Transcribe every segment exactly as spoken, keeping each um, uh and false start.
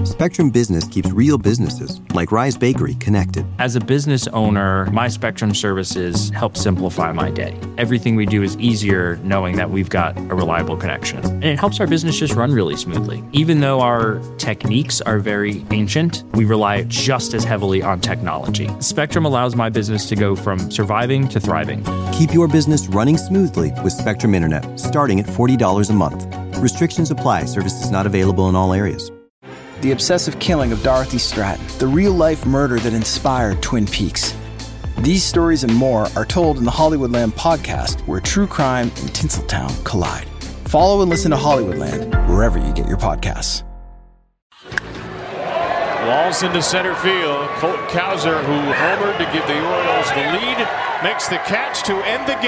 Spectrum Business keeps real businesses, like Rise Bakery, connected. As a business owner, my Spectrum services help simplify my day. Everything we do is easier knowing that we've got a reliable connection. And it helps our business just run really smoothly. Even though our techniques are very ancient, we rely just as heavily on technology. Spectrum allows my business to go from surviving to thriving. Keep your business running smoothly with Spectrum Internet, starting at forty dollars a month. Restrictions apply. Services not available in all areas. The obsessive killing of Dorothy Stratton, the real-life murder that inspired Twin Peaks. These stories and more are told in the Hollywoodland podcast, where true crime and Tinseltown collide. Follow and listen to Hollywoodland wherever you get your podcasts. Walls into center field. Colt Cowser, who homered to give the Orioles the lead, makes the catch to end the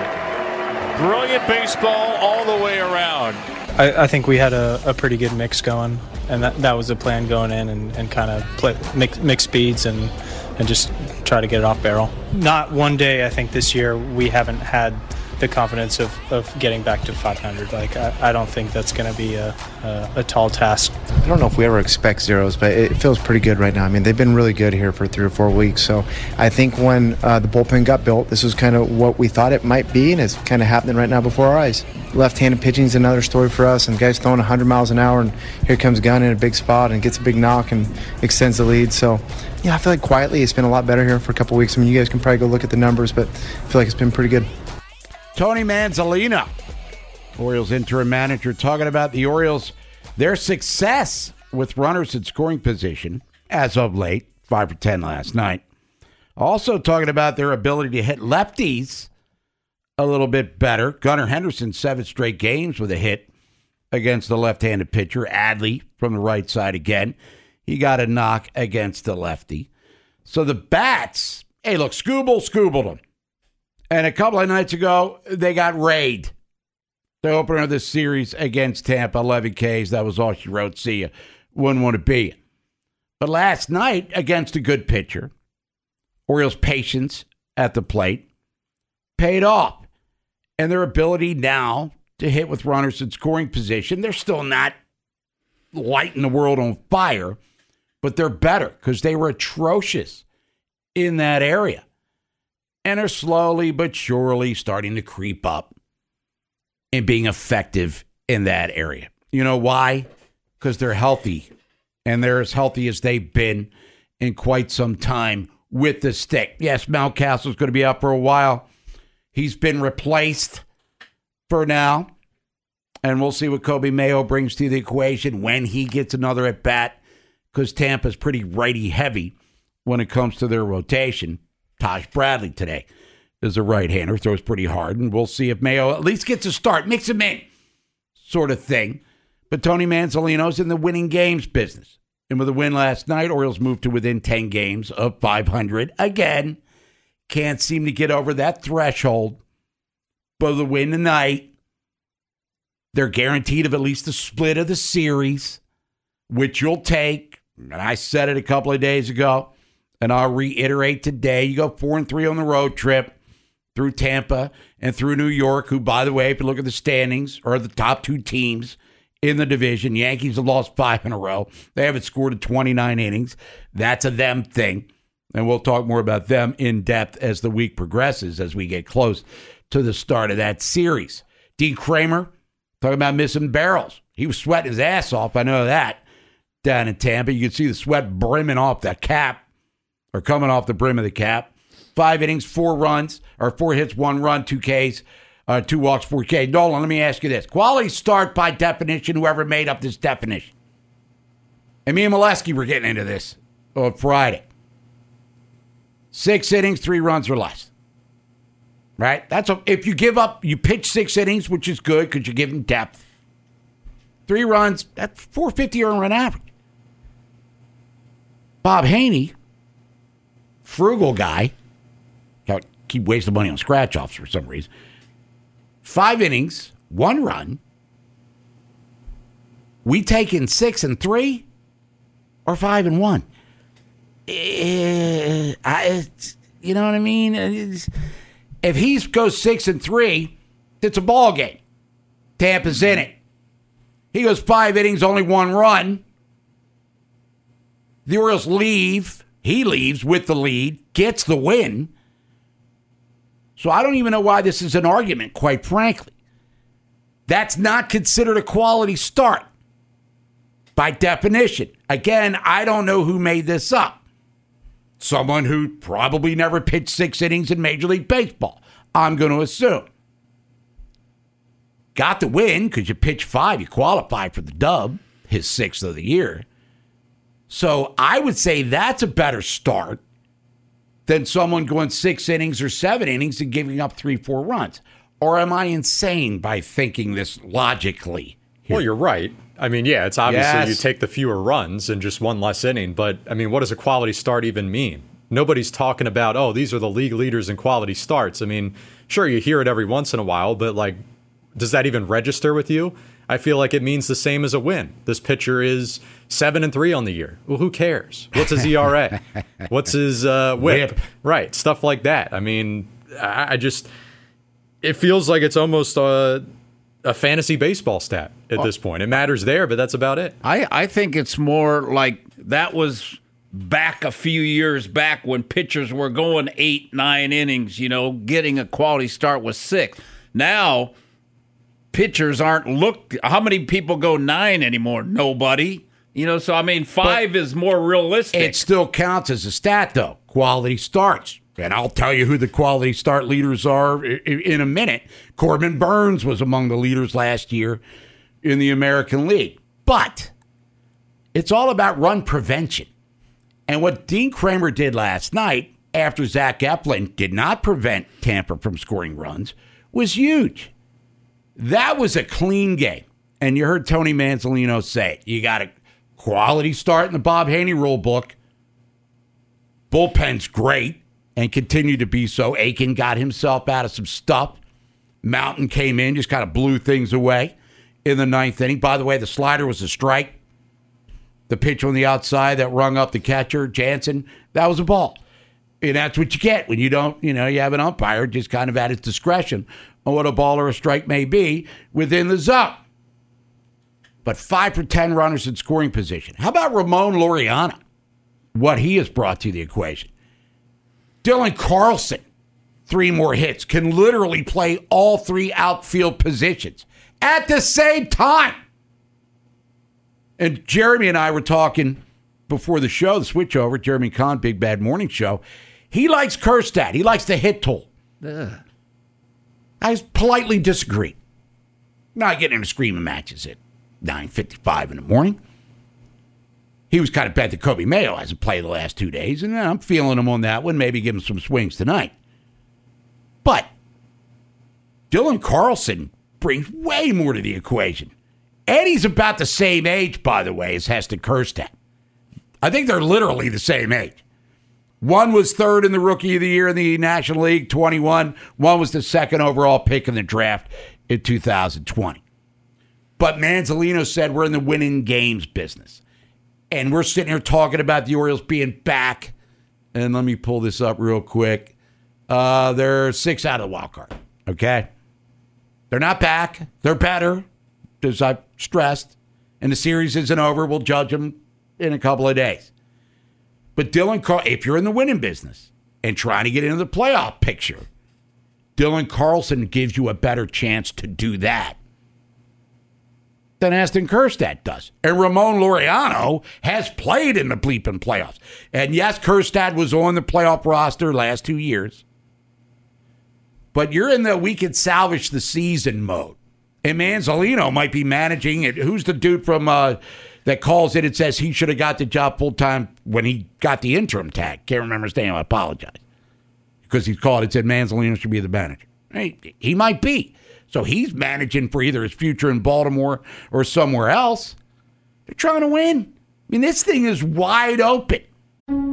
game. Brilliant baseball all the way around. I, I think we had a, a pretty good mix going, and that, that was the plan going in, and, and kind of play mix, mix speeds and and just try to get it off barrel. Not one day, I think this year we haven't had the confidence of, of getting back to five hundred. Like I, I don't think that's going to be a, a, a tall task. I don't know if we ever expect zeros, but it feels pretty good right now. I mean, they've been really good here for three or four weeks. So I think when uh, the bullpen got built, this was kind of what we thought it might be, and it's kind of happening right now before our eyes. Left-handed pitching is another story for us, and the guy's throwing one hundred miles an hour, and here comes Gunn in a big spot and gets a big knock and extends the lead. So, yeah, I feel like quietly it's been a lot better here for a couple weeks. I mean, you guys can probably go look at the numbers, but I feel like it's been pretty good. Tony Manzolino, Orioles interim manager, talking about the Orioles, their success with runners in scoring position as of late, five for ten last night. Also talking about their ability to hit lefties a little bit better. Gunnar Henderson, seven straight games with a hit against the left-handed pitcher. Adley from the right side again. He got a knock against the lefty. So the bats, hey, look, Skubal Skubal them. And a couple of nights ago, they got raid. The opener of this series against Tampa, eleven Ks. That was all she wrote. See ya. Wouldn't want to be you. But last night, against a good pitcher, Orioles' patience at the plate paid off. And their ability now to hit with runners in scoring position, they're still not lighting the world on fire, but they're better because they were atrocious in that area. And are slowly but surely starting to creep up and being effective in that area. You know why? Because they're healthy, and they're as healthy as they've been in quite some time with the stick. Yes, Mountcastle's going to be out for a while. He's been replaced for now, and we'll see what Kobe Mayo brings to the equation when he gets another at-bat, because Tampa's pretty righty-heavy when it comes to their rotation. Taj Bradley today is a right-hander, throws pretty hard, and we'll see if Mayo at least gets a start, mix him in, sort of thing. But Tony Manzolino's in the winning games business. And with a win last night, Orioles moved to within ten games of five hundred. Again, can't seem to get over that threshold. But the win tonight, they're guaranteed of at least a split of the series, which you'll take. And I said it a couple of days ago. And I'll reiterate today, you go four and three on the road trip through Tampa and through New York, who, by the way, if you look at the standings, are the top two teams in the division. Yankees have lost five in a row. They haven't scored in twenty-nine innings. That's a them thing. And we'll talk more about them in depth as the week progresses, as we get close to the start of that series. Dean Kramer, talking about missing barrels. He was sweating his ass off. I know that down in Tampa. You can see the sweat brimming off the cap. Or coming off the brim of the cap. Five innings, four runs, or four hits, one run, two Ks, uh, two walks, four Ks. Nolan, let me ask you this. Quality start by definition, whoever made up this definition. And me and Molesky were getting into this on Friday. Six innings, three runs or less. Right? That's a, if you give up, you pitch six innings, which is good because you're giving depth. Three runs, that's four fifty earned run average. Bob Haney, frugal guy, keep wasting money on scratch-offs for some reason. Five innings, one run. We taking six and three or five and one? Uh, I, you know what I mean? It's, if he goes six and three, it's a ball game. Tampa's in it. He goes five innings, only one run. The Orioles leave. He leaves with the lead, gets the win. So I don't even know why this is an argument, quite frankly. That's not considered a quality start by definition. Again, I don't know who made this up. Someone who probably never pitched six innings in Major League Baseball, I'm going to assume. Got the win because you pitch five, you qualify for the dub, his sixth of the year. So I would say that's a better start than someone going six innings or seven innings and giving up three, four runs. Or am I insane by thinking this logically here? Well, you're right. I mean, yeah, it's obviously Yes. you take the fewer runs and just one less inning. But, I mean, what does a quality start even mean? Nobody's talking about, oh, these are the league leaders in quality starts. I mean, sure, you hear it every once in a while, but, like, does that even register with you? I feel like it means the same as a win. This pitcher is seven and three on the year. Well, who cares? What's his E R A? What's his uh, whip? Whip. Right, stuff like that. I mean, I, I just, it feels like it's almost a, a fantasy baseball stat at this point. It matters there, but that's about it. I, I think it's more like that was back a few years back when pitchers were going eight, nine innings, you know, getting a quality start was six. Now, pitchers aren't looked. How many people go nine anymore? Nobody. You know, so I mean, five but is more realistic. It still counts as a stat, though. Quality starts. And I'll tell you who the quality start leaders are in a minute. Corbin Burns was among the leaders last year in the American League. But it's all about run prevention. And what Dean Kramer did last night, after Zach Eflin did not prevent Tampa from scoring runs, was huge. That was a clean game. And you heard Tony Manzolino say it. You got a quality start in the Bob Haney rule book. Bullpen's great and continued to be so. Aiken got himself out of some stuff. Mountain came in, just kind of blew things away in the ninth inning. By the way, the slider was a strike. The pitch on the outside that rung up the catcher, Jansen, that was a ball. And that's what you get when you don't, you know, you have an umpire just kind of at his discretion on what a ball or a strike may be within the zone. But five for ten runners in scoring position. How about Ramon Laureano? What he has brought to the equation. Dylan Carlson, three more hits, can literally play all three outfield positions at the same time. And Jeremy and I were talking before the show, the switchover, Jeremy Kahn, Big Bad Morning Show. He likes Kjerstad. He likes the hit tool. Ugh. I politely disagree. Not getting into screaming matches at nine fifty-five in the morning. He was kind of bad that Kobe Mayo hasn't played the last two days, and I'm feeling him on that one. Maybe give him some swings tonight. But Dylan Carlson brings way more to the equation. Eddie's about the same age, by the way, as Heston Kjerstad. I think they're literally the same age. One was third in the Rookie of the Year in the National League, twenty-one. One was the second overall pick in the draft in two thousand twenty. But Manzolino said we're in the winning games business. And we're sitting here talking about the Orioles being back. And let me pull this up real quick. Uh, they're six out of the wild card, okay? They're not back. They're better, as I've stressed. And the series isn't over. We'll judge them in a couple of days. But Dylan Carl, if you're in the winning business and trying to get into the playoff picture, Dylan Carlson gives you a better chance to do that than Heston Kjerstad does. And Ramon Laureano has played in the bleeping playoffs. And yes, Kjerstad was on the playoff roster last two years. But you're in the we could salvage the season mode. And Manzolino might be managing it. Who's the dude from uh, that calls it and says he should have got the job full-time when he got the interim tag? Can't remember his name. I apologize. Because he's called it, said Manzolino should be the manager. He, he might be. So he's managing for either his future in Baltimore or somewhere else. They're trying to win. I mean, this thing is wide open.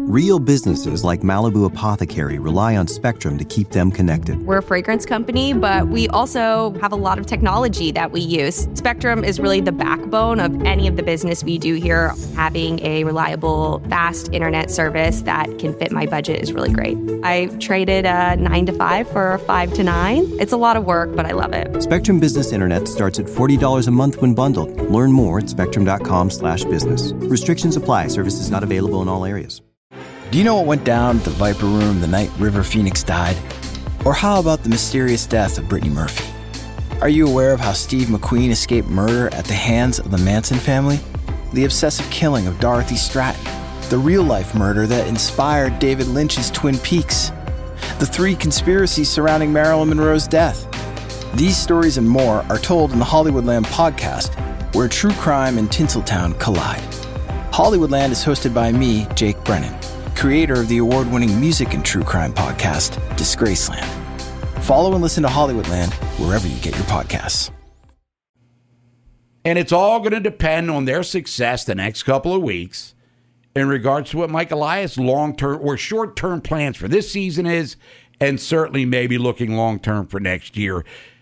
Real businesses like Malibu Apothecary rely on Spectrum to keep them connected. We're a fragrance company, but we also have a lot of technology that we use. Spectrum is really the backbone of any of the business we do here. Having a reliable, fast internet service that can fit my budget is really great. I traded a nine to five for a five to nine. It's a lot of work, but I love it. Spectrum Business Internet starts at forty dollars a month when bundled. Learn more at spectrum.com slash business. Restrictions apply. Services not available in all areas. Do you know what went down at the Viper Room the night River Phoenix died? Or how about the mysterious death of Brittany Murphy? Are you aware of how Steve McQueen escaped murder at the hands of the Manson family? The obsessive killing of Dorothy Stratton, the real-life murder that inspired David Lynch's Twin Peaks, the three conspiracies surrounding Marilyn Monroe's death. These stories and more are told in the Hollywoodland podcast, where true crime and Tinseltown collide. Hollywoodland is hosted by me, Jake Brennan, creator of the award-winning music and true crime podcast, Disgraceland. Follow and listen to Hollywoodland wherever you get your podcasts. And it's all going to depend on their success the next couple of weeks in regards to what Mike Elias' long-term or short-term plans for this season is, and certainly maybe looking long-term for next year.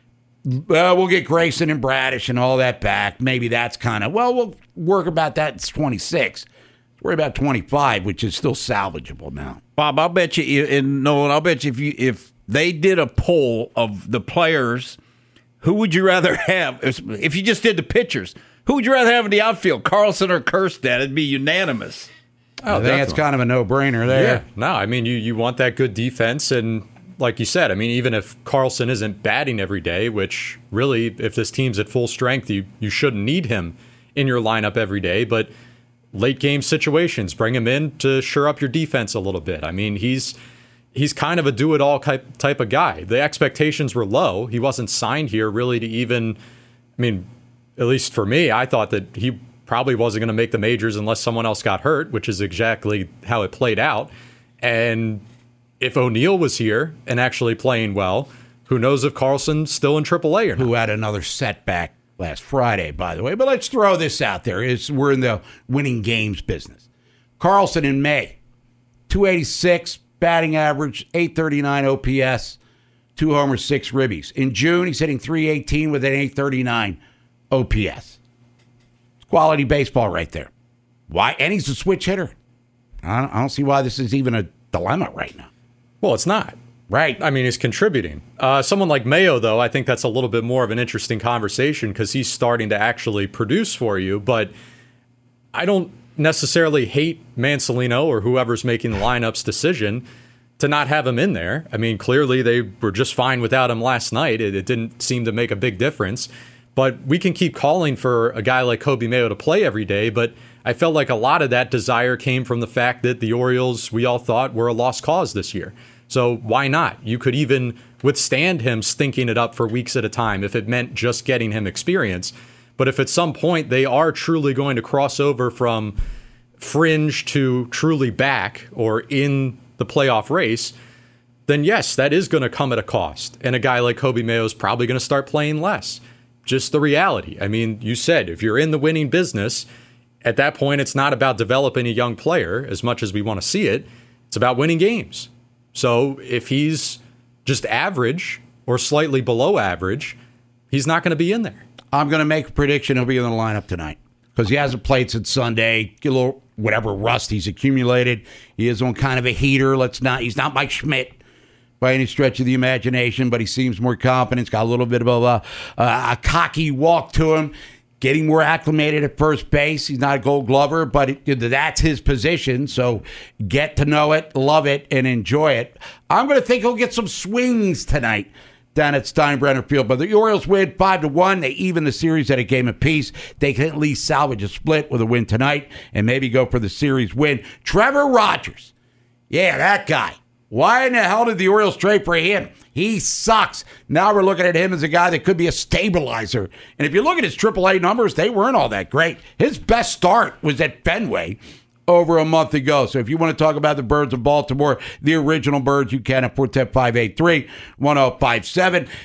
Uh, we'll get Grayson and Bradish and all that back. Maybe that's kind of, well, we'll work about that. It's twenty-six. Worry about twenty-five, which is still salvageable now. Bob, I'll bet you, and Nolan, I'll bet you if you if they did a poll of the players, who would you rather have? If you just did the pitchers, who would you rather have in the outfield, Carlson or Kjerstad? It'd be unanimous. Oh, I think that's kind of a no-brainer there. Yeah. No, I mean, you, you want that good defense, and like you said, I mean, even if Carlson isn't batting every day, which really, if this team's at full strength, you, you shouldn't need him in your lineup every day, but late game situations, bring him in to shore up your defense a little bit. I mean, he's he's kind of a do-it-all type, type of guy. The expectations were low. He wasn't signed here really to even, I mean, at least for me, I thought that he probably wasn't going to make the majors unless someone else got hurt, which is exactly how it played out. And if O'Neill was here and actually playing well, who knows if Carlson's still in triple A or not. Who had another setback last Friday, by the way. But let's throw this out there. It's, we're in the winning games business. Carlson in May, two eighty-six batting average, eight thirty-nine O P S, two homers, six ribbies. In June, he's hitting three eighteen with an eight thirty-nine O P S. It's quality baseball right there. Why? And he's a switch hitter. I don't, I don't see why this is even a dilemma right now. Well, it's not. Right. I mean, he's contributing. Uh, someone like Mayo, though, I think that's a little bit more of an interesting conversation because he's starting to actually produce for you. But I don't necessarily hate Mansolino or whoever's making the lineup's decision to not have him in there. I mean, clearly they were just fine without him last night. It, it didn't seem to make a big difference. But we can keep calling for a guy like Coby Mayo to play every day. But I felt like a lot of that desire came from the fact that the Orioles, we all thought, were a lost cause this year. So why not? You could even withstand him stinking it up for weeks at a time if it meant just getting him experience. But if at some point they are truly going to cross over from fringe to truly back or in the playoff race, then yes, that is going to come at a cost. And a guy like Coby Mayo is probably going to start playing less. Just the reality. I mean, you said if you're in the winning business, at that point it's not about developing a young player as much as we want to see it. It's about winning games. So if he's just average or slightly below average, he's not going to be in there. I'm going to make a prediction he'll be in the lineup tonight because he hasn't played since Sunday. Get a little whatever rust he's accumulated. He is on kind of a heater. Let's not. He's not Mike Schmidt by any stretch of the imagination, but he seems more confident. He's got a little bit of a, a, a cocky walk to him. Getting more acclimated at first base. He's not a Gold Glover, but it, that's his position. So get to know it, love it, and enjoy it. I'm going to think he'll get some swings tonight down at Steinbrenner Field. But the Orioles win five to one. They even the series at a game apiece. They can at least salvage a split with a win tonight and maybe go for the series win. Trevor Rogers. Yeah, that guy. Why in the hell did the Orioles trade for him? He sucks. Now we're looking at him as a guy that could be a stabilizer. And if you look at his triple A numbers, they weren't all that great. His best start was at Fenway over a month ago. So if you want to talk about the Birds of Baltimore, the original Birds, you can at four one zero, five eight three, one zero five seven.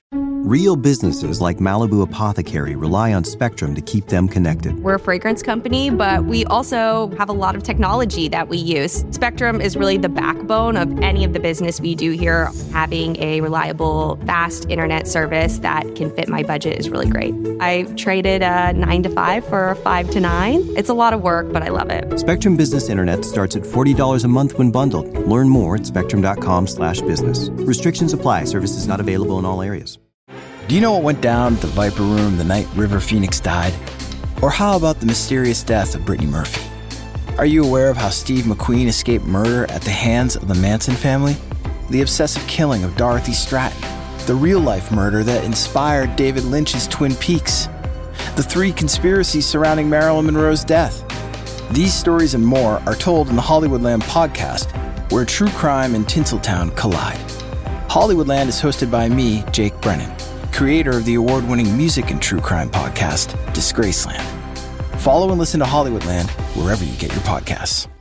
Real businesses like Malibu Apothecary rely on Spectrum to keep them connected. We're a fragrance company, but we also have a lot of technology that we use. Spectrum is really the backbone of any of the business we do here. Having a reliable, fast internet service that can fit my budget is really great. I traded a nine to five for a five to nine. It's a lot of work, but I love it. Spectrum Business Internet starts at forty dollars a month when bundled. Learn more at spectrum.com slash business. Restrictions apply. Services not available in all areas. Do you know what went down at the Viper Room the night River Phoenix died? Or how about the mysterious death of Brittany Murphy? Are you aware of how Steve McQueen escaped murder at the hands of the Manson family? The obsessive killing of Dorothy Stratton? The real-life murder that inspired David Lynch's Twin Peaks? The three conspiracies surrounding Marilyn Monroe's death? These stories and more are told in the Hollywoodland podcast, where true crime and Tinseltown collide. Hollywoodland is hosted by me, Jake Brennan, creator of the award-winning music and true crime podcast, Disgraceland. Follow and listen to Hollywoodland wherever you get your podcasts.